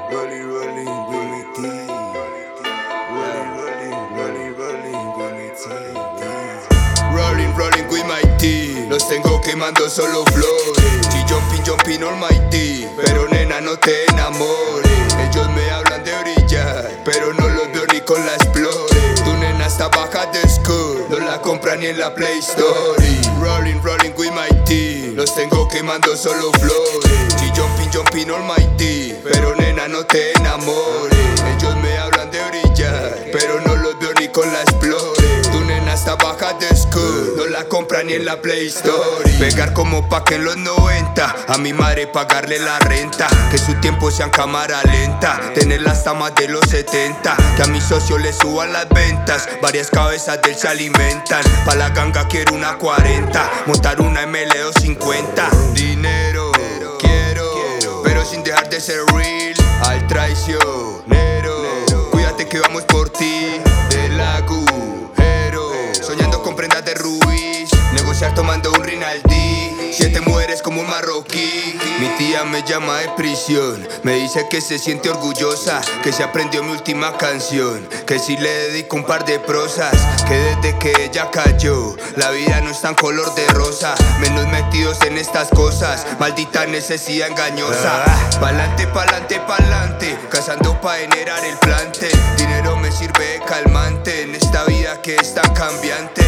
rolling with my team. Rolling with my team. Rolling with my team. Los tengo quemando solo flores. Y jumping all my team. Pero nena, no te enamores. Ellos me hablan de brillar, pero no los veo ni con la Explorer. Tu nena está baja de school, no la compran ni en la Play Store. Rolling with my team. Los tengo quemando solo flores. Y jumping all my team. Pero nena, no te enamores. Ellos me hablan de brillar, pero no los veo ni con la Explorer. Tu nena está baja de school, no la compran ni en la Play Store. Pegar como pa' que en los 90 a mi madre pagarle la renta. Que su tiempo sea en cámara lenta, tener las tamas de los 70. Que a mi socio le suban las ventas, varias cabezas de él se alimentan. Pa' la ganga quiero una 40, montar una ML250. Dinero, quiero, pero sin dejar de ser real. Al traicionero, cuídate que vamos por ti. Del agujero, soñando con prendas de Ruiz. Negociar tomando un Rinaldi. 7 mujeres como un marroquí. Mi tía me llama de prisión, me dice que se siente orgullosa, que se aprendió mi última canción, que si le dedico un par de prosas, que desde que ella cayó la vida no es tan color de rosa. Menos metidos en estas cosas, maldita necesidad engañosa. Pa'lante, cazando pa' generar el plante. Dinero me sirve de calmante en esta vida que es tan cambiante.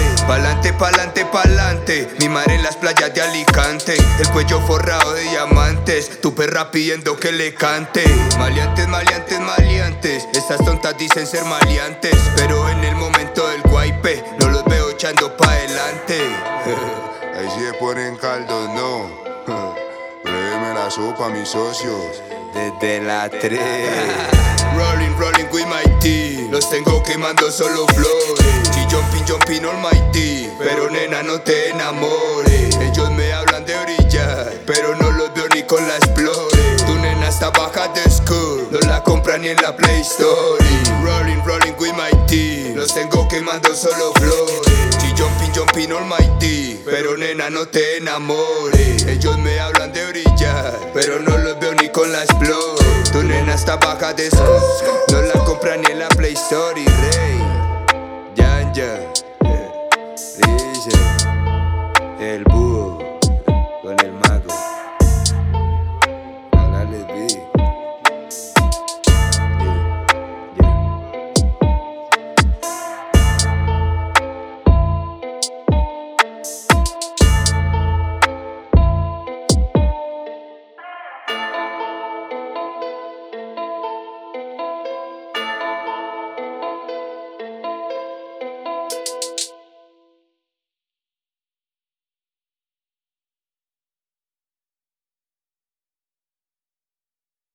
Pa'lante, mi madre en las playas de Alicante, el cuello forrado de diamantes, tu perra pidiendo que le cante. Maleantes, estas tontas dicen ser maleantes, pero en el momento del guaype no los veo echando pa' adelante. Ahí sí se ponen caldos, no. Pruébeme la sopa, mis socios. Desde la 3. Rolling with my team. Los tengo quemando solo flores. Y jumping all my team. Pero nena, no te enamores. Ellos me hablan de brillar, pero no los veo ni con la Explorer. Tu nena está baja de school, no la compran ni en la Play Store. Rolling with my team. Los tengo quemando solo flores. Y jumping all my team. Pero nena, no te enamores. Ellos me hablan de brillar, pero no los veo ni con la Explorer. Tu nena está baja de school, no la compran ni en la Play Store. Rey, Yanja, dice el búho.